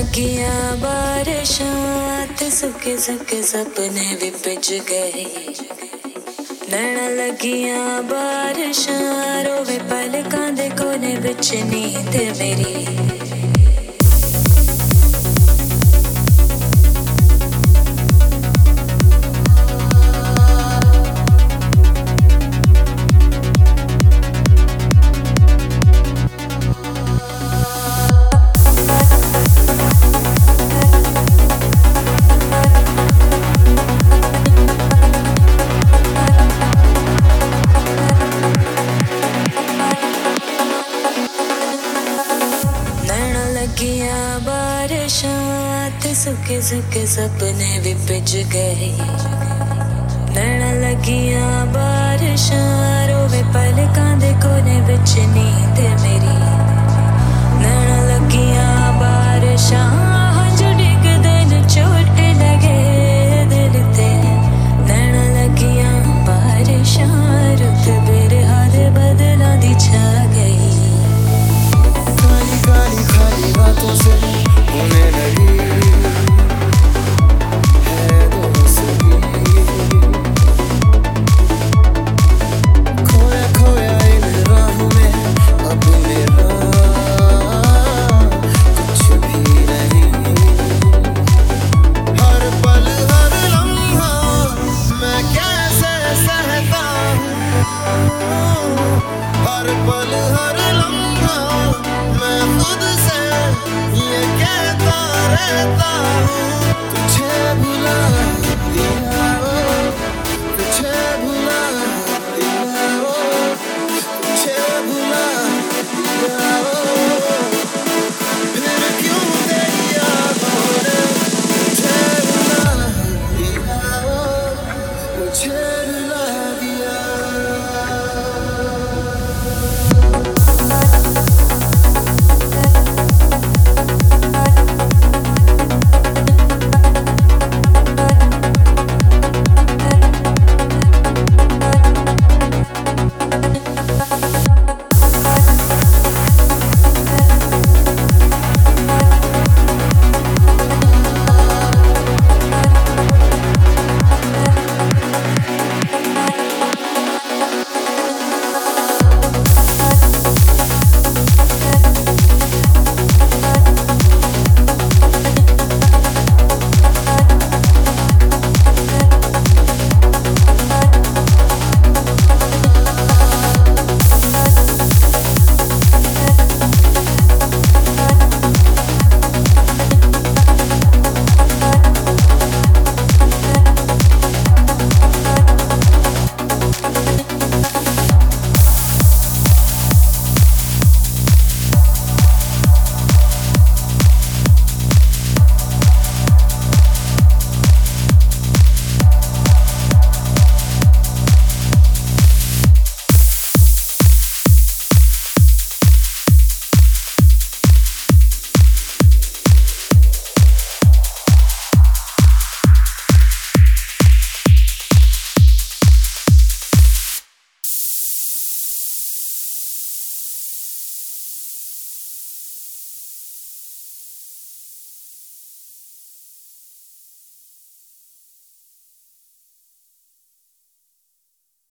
लगियां बारिशां ते सुके सुके सपने भी भिज गए। नैना लगियां बारिशां रोवे पलकां दे कोने विच नींद मेरी। सुके सुके सपने भी भिज गए। नैना लगियां बारिशां रोवे पलकां दे कोने विच नींद मेरी। नैना लगियां बारिशां हंझू डिगदे न चोट लगे दिल ते। नैना लगियां बारिशां रुत बिरहा दे बदलां दी छा गई। काली काली खाली बातों से होने लगी तुझे भुला दिया।